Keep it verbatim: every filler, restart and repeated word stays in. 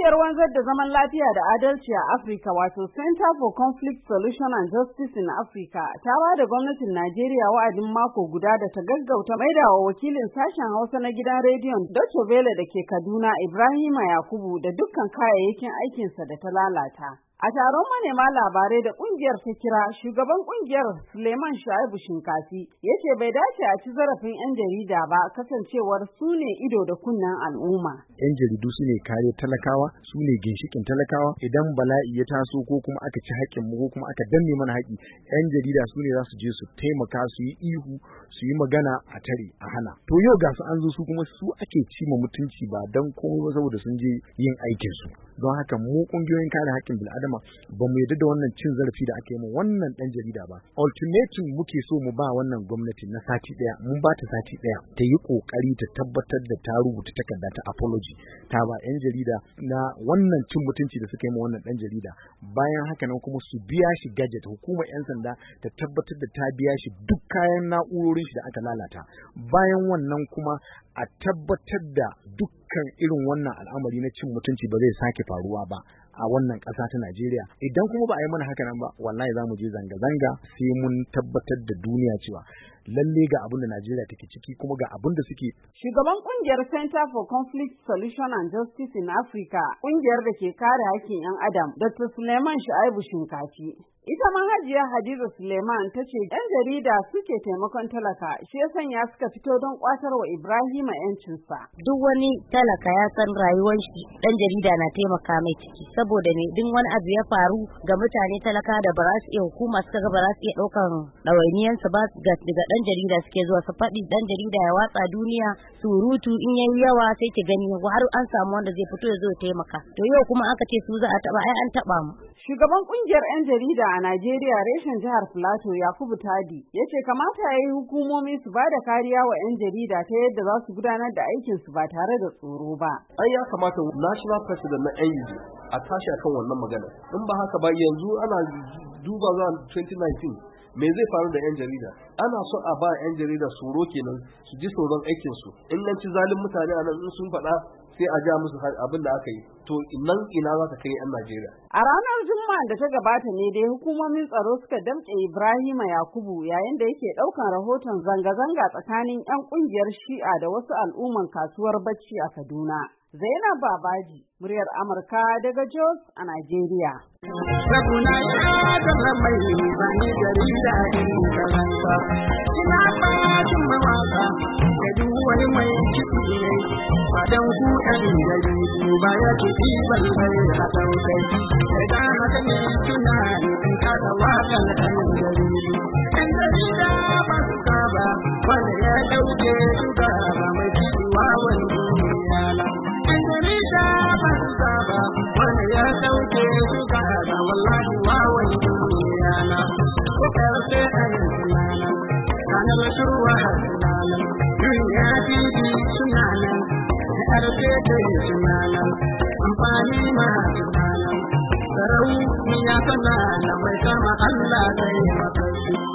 Ƙungiyar wanzar da zaman lafiya da adalci a Afirka wato Center for Conflict Solution and Justice in Africa ta ba da gwamnatin Najeriya wa'adin mako guda da ta gaggauta maidawa wakilin sashen Hausa na gidan rediyon Deutsche Welle da ke Kaduna Ibrahima Yakubu da dukkan kayayyakin aikinsa da ta lalata. A taron manema labarai da kungiyar ta kira, shugaban kungiyar Suleiman Shaibu Shinkafi ya ce bai dace a ci zarafin 'yan jarida ba kasancewar su ne ido da kunnen al'umma. 'Yan jaridu su ne kare talakawa, su ne ginshikin talakawa. Idan bala'i ya taso ko kuma aka ci haƙƙin mu ko kuma aka danne mana haƙƙi, 'yan jarida su ne za su je su taimaka, su yi ihu, su yi magana a tare a hana. To yau ga su an zo su kuma su ake ci ma mutunci ba dan komai ba saboda sun je yin aikin su. Don haka mu kungiyoyin kare haƙƙin bil'adama ba mu yarda da wannan cin zarafi da aka yi mu wannan dan jarida ba. Ultimatum muke so mu ba wannan gwamnati na sati daya, mun ba ta sati daya ta yi kokari ta tabbatar da ta rubuta takarda ta apology ta ba yan jarida na wannan cin mutunci da suka yi mu wannan dan jarida. Bayan haka nan kuma su biya shi gadget, hukumar yan sanda ta tabbatar da ta biya shi duk kayan na'urorin shi da aka lalata. Bayan wannan kuma a tabbatar da dukkan irin wannan al'amari na cin mutunci ba zai sake faruwa ba a wannan ƙasa ta Najeriya. Idan kuma ba a yi mana haka nan ba, wallahi za mu je zanga-zanga sai mun tabbatar da duniya cewa lalle ga abin da Najeriya take ciki kuma ga abin da suke. Shugaban kungiyar Center for Conflict Solution and Justice in Africa, kungiyar da ke kare haƙƙin 'yan Adam, Doctor Suleiman Shaibu Shinkafi. Ita ma Hajiya Hadiza Suleiman ta ce 'yan jarida suke taimakon talaka, shi ya sanya suka fito don kwatar wa Ibrahima 'yancinsa. Duk wani talaka ya san rayuwar shi ɗan jarida na taimaka mai ciki, saboda ne duk wani abu ya faru ga mutane talaka da ba za su iya hukuma suka ga ba za su iya ɗaukan ɗawainiyansu ba daga ɗan jarida suke zuwa su faɗi, ɗan jarida ya watsa duniya surutu in yayi yawa sai ki gani har an samu wanda zai fito ya zo ya taimaka. To yau kuma aka ce su za a taɓa, ai an taɓa mu. Shugaban kungiyar 'yan jarida a Najeriya reshen jihar Filato Yakubu Tadi ya ce kamata ya yi hukumomi su ba da kariya wa 'yan jarida ta yadda za su gudanar da aikinsu ba tare da tsoro ba. Ai ya kamata National President na N U J a tashi akan wannan magana. In ba haka ba yanzu ana duba zuwa twenty nineteen me zai faru da 'yan jarida? Ana so a ba 'yan jarida tsoro kenan su ji tsoron aikinsu. In nan ci zalin mutane a nan sun faɗa sai a ja musu abin da aka yi. To nan ina za ta kai 'yan Najeriya. A ranar Juma'a da ta gabata ne dai hukumomin tsaro suka damƙe Ibrahima Yakubu yayin da yake ɗaukan rahoton zanga-zanga tsakanin 'yan ƙungiyar Shi'a da wasu al'umman kasuwar Bacci a Kaduna. Zainab Babaji, muryar Amurka daga Jos a Najeriya. Rabuna ya zama mai bani jarida in karanta. Ina fatan mawaka da duk wani mai kiɗi ne. Fadan ku ɗan jaridu ba ya kiɗi balle a ɗaukai. Da haka ne tunani in kada wakan ɗan jaridu. Ɗan jarida ba su saba wanda ya ɗauke su gaba mai kiɗi wawan duniya la. Ɗan jarida ba su saba wanda ya ɗauke su gaba wallahi wawan duniya la. Ko ƙarfe a yin sunana, kanar shuwa a sunana, duniya titi sunana. Ƙarfe da yi sunana, amfani ma sunana, sarau ya sana na mai sama Allah zai masa.